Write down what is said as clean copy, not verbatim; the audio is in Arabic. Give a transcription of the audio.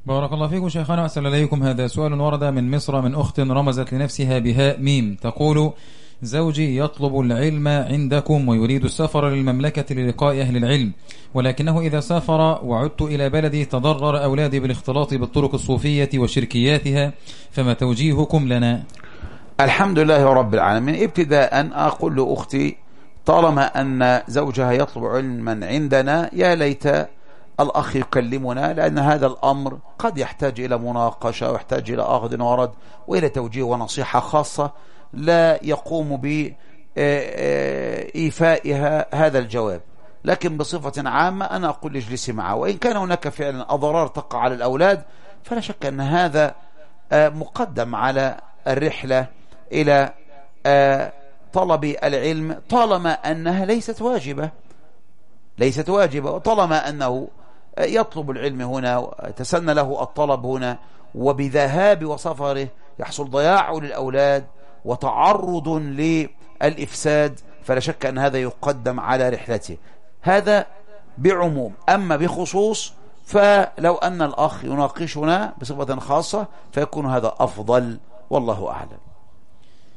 بارك الله فيكم شيخنا، أسأل عليكم. هذا سؤال ورد من مصر من أخت رمزت لنفسها بهاء ميم، تقول: زوجي يطلب العلم عندكم ويريد السفر للمملكة للقاء أهل العلم، ولكنه إذا سافر وعدت إلى بلدي تضرر أولادي بالاختلاط بالطرق الصوفية وشركياتها، فما توجيهكم لنا؟ الحمد لله رب العالمين. ابتداء أقول لأختي طالما أن زوجها يطلب علما عندنا يا ليت الأخ يكلمنا، لأن هذا الأمر قد يحتاج إلى مناقشة ويحتاج إلى أخذ ورد وإلى توجيه ونصيحة خاصة لا يقوم بإيفائها هذا الجواب. لكن بصفة عامة أنا أقول اجلسي معه، وإن كان هناك فعلا أضرار تقع على الأولاد فلا شك أن هذا مقدم على الرحلة إلى طلب العلم، طالما أنها ليست واجبة، وطالما أنه يطلب العلم هنا وتسنى له الطلب هنا، وبذهاب وسفره يحصل ضياع للأولاد وتعرض للإفساد، فلا شك أن هذا يقدم على رحلته. هذا بعموم. أما بخصوص فلو أن الأخ يناقشنا بصفة خاصة فيكون هذا أفضل، والله أعلم.